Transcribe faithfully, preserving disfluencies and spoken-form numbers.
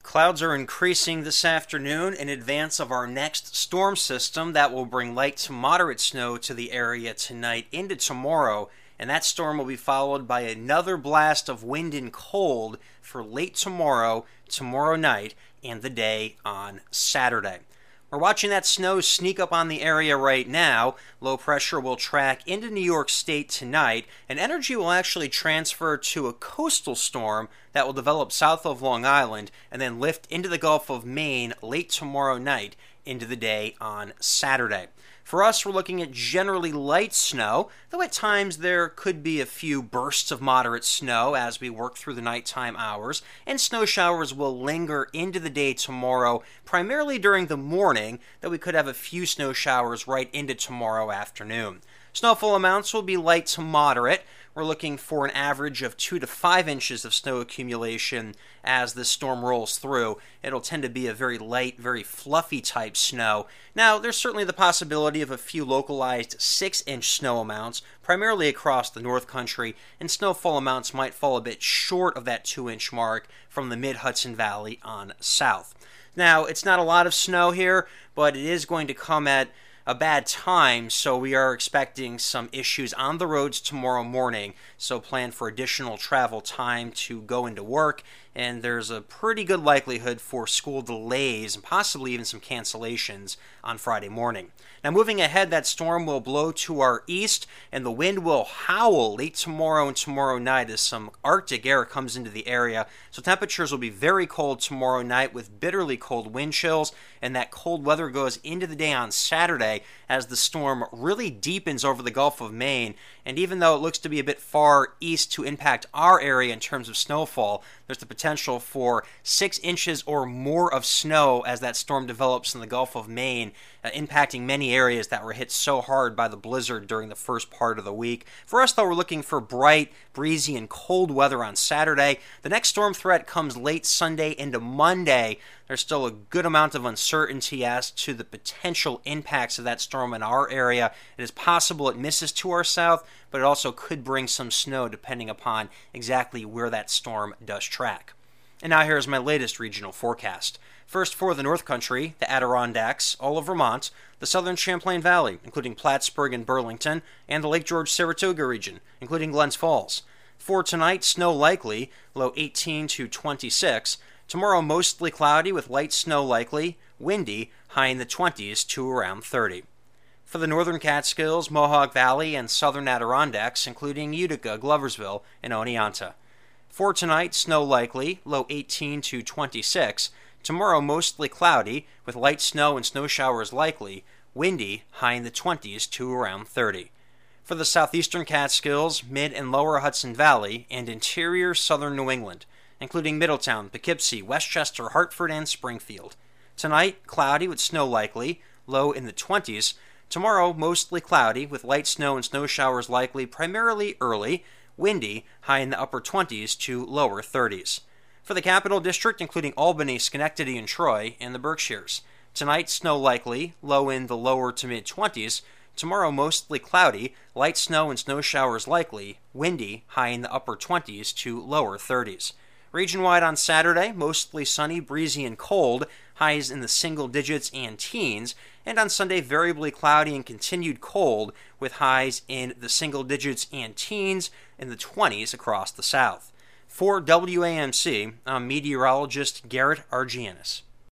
Clouds are increasing this afternoon in advance of our next storm system that will bring light to moderate snow to the area tonight into tomorrow, and that storm will be followed by another blast of wind and cold for late tomorrow, tomorrow night, and the day on Saturday. We're watching that snow sneak up on the area right now. Low pressure will track into New York State tonight, and energy will actually transfer to a coastal storm that will develop south of Long Island and then lift into the Gulf of Maine late tomorrow night into the day on Saturday. For us, we're looking at generally light snow, though at times there could be a few bursts of moderate snow as we work through the nighttime hours, and snow showers will linger into the day tomorrow, primarily during the morning, though we could have a few snow showers right into tomorrow afternoon. Snowfall amounts will be light to moderate. We're looking for an average of two to five inches of snow accumulation as this storm rolls through. It'll tend to be a very light, very fluffy type snow. Now, there's certainly the possibility of a few localized six-inch snow amounts, primarily across the North Country, and snowfall amounts might fall a bit short of that two-inch mark from the mid-Hudson Valley on south. Now, it's not a lot of snow here, but it is going to come at a bad time, so we are expecting some issues on the roads tomorrow morning, so plan for additional travel time to go into work, and there's a pretty good likelihood for school delays and possibly even some cancellations on Friday morning. Now, moving ahead, that storm will blow to our east, and the wind will howl late tomorrow and tomorrow night as some Arctic air comes into the area, so temperatures will be very cold tomorrow night with bitterly cold wind chills, and that cold weather goes into the day on Saturday as the storm really deepens over the Gulf of Maine, and even though it looks to be a bit far east to impact our area in terms of snowfall, there's the potential for six inches or more of snow as that storm develops in the Gulf of Maine, uh, impacting many areas that were hit so hard by the blizzard during the first part of the week. For us, though, we're looking for bright, breezy, and cold weather on Saturday. The next storm threat comes late Sunday into Monday. There's still a good amount of uncertainty as to the potential impacts of that storm in our area. It is possible it misses to our south, but it also could bring some snow depending upon exactly where that storm does track. And now here's my latest regional forecast. First, for the North Country, the Adirondacks, all of Vermont, the southern Champlain Valley, including Plattsburgh and Burlington, and the Lake George-Saratoga region, including Glens Falls. For tonight, snow likely, low eighteen to twenty-six. Tomorrow, mostly cloudy with light snow likely, windy, high in the twenties to around thirty. For the northern Catskills, Mohawk Valley, and southern Adirondacks, including Utica, Gloversville, and Oneonta. For tonight, snow likely, low eighteen to twenty-six. Tomorrow, mostly cloudy, with light snow and snow showers likely, windy, high in the twenties to around thirty. For the southeastern Catskills, mid and lower Hudson Valley, and interior southern New England, including Middletown, Poughkeepsie, Westchester, Hartford, and Springfield. Tonight, cloudy with snow likely, low in the twenties. Tomorrow, mostly cloudy, with light snow and snow showers likely primarily early, windy, high in the upper twenties to lower thirties. For the Capital District, including Albany, Schenectady, and Troy, and the Berkshires. Tonight, snow likely, low in the lower to mid-twenties. Tomorrow, mostly cloudy, light snow and snow showers likely, windy, high in the upper twenties to lower thirties. Region-wide on Saturday, mostly sunny, breezy, and cold, highs in the single digits and teens, and on Sunday, variably cloudy and continued cold, with highs in the single digits and teens in the twenties across the south. For W A M C, I'm meteorologist Garrett Argianis.